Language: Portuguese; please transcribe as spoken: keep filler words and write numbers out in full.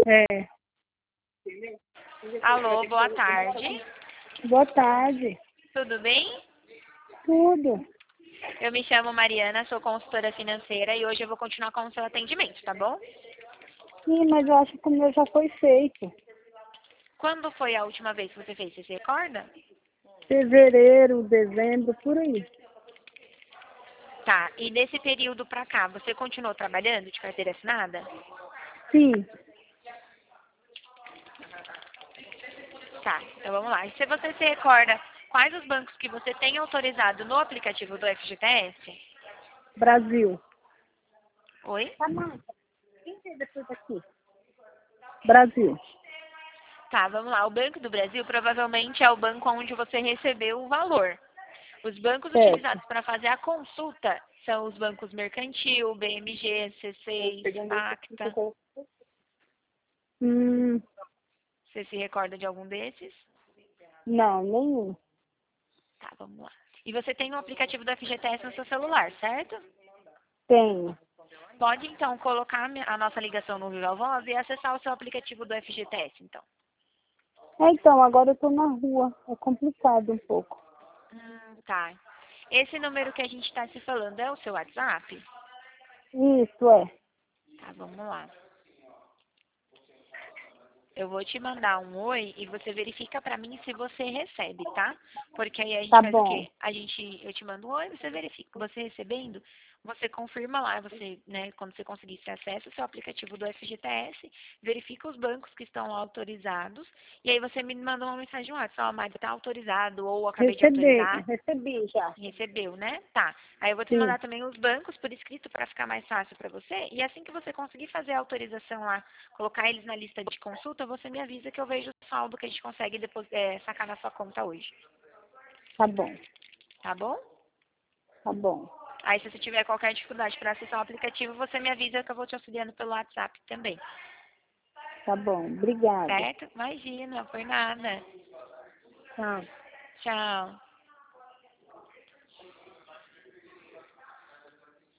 É. Alô, boa tarde. Boa tarde. Tudo bem? Tudo. Eu me chamo Mariana, sou consultora financeira e hoje eu vou continuar com o seu atendimento, tá bom? Sim, mas eu acho que o meu já foi feito. Quando foi a última vez que você fez? Você se recorda? Fevereiro, dezembro, por aí. Tá, e nesse período pra cá, você continuou trabalhando de carteira assinada? Sim. Tá, então vamos lá. E se você se recorda, quais os bancos que você tem autorizado no aplicativo do F G T S? Brasil. Oi? Samanta, quem tem depois aqui? Brasil. Tá, vamos lá. O Banco do Brasil provavelmente é o banco onde você recebeu o valor. Os bancos Certo. utilizados para fazer a consulta são os bancos Mercantil, B M G, C seis, Acta. Hum, Você se recorda de algum desses? não, nenhum. Tá, vamos lá. E você tem o aplicativo do F G T S no seu celular, certo? Tenho. Pode, então, colocar a nossa ligação no Viva Voz e acessar o seu aplicativo do F G T S, então. É, então, agora eu tô na rua. É complicado um pouco. Hum, tá. Esse número que a gente está se falando é o seu WhatsApp? Isso, é. Tá, vamos lá. Eu vou te mandar um oi e você verifica pra mim se você recebe, tá? Porque aí a gente Tá faz o bom. quê? A gente, eu te mando um oi, você verifica. Você recebendo, você confirma lá, você, né, quando você conseguir, você acessa o seu aplicativo do F G T S, verifica os bancos que estão lá autorizados, e aí você me manda uma mensagem no WhatsApp, ó, Mari, tá autorizado, ou acabei de Recebi, autorizar. recebi já. Recebeu, né? Tá. Aí eu vou te Sim, mandar também os bancos por escrito para ficar mais fácil para você. E assim que você conseguir fazer a autorização lá, colocar eles na lista de consulta, você me avisa que eu vejo o saldo que a gente consegue depois é, sacar na sua conta hoje. tá bom, Tá bom? tá bom. Aí se você tiver qualquer dificuldade para acessar o aplicativo, você me avisa que eu vou te auxiliando pelo WhatsApp também. Tá bom, obrigada. Certo? Imagina, por nada. Tchau. Tchau.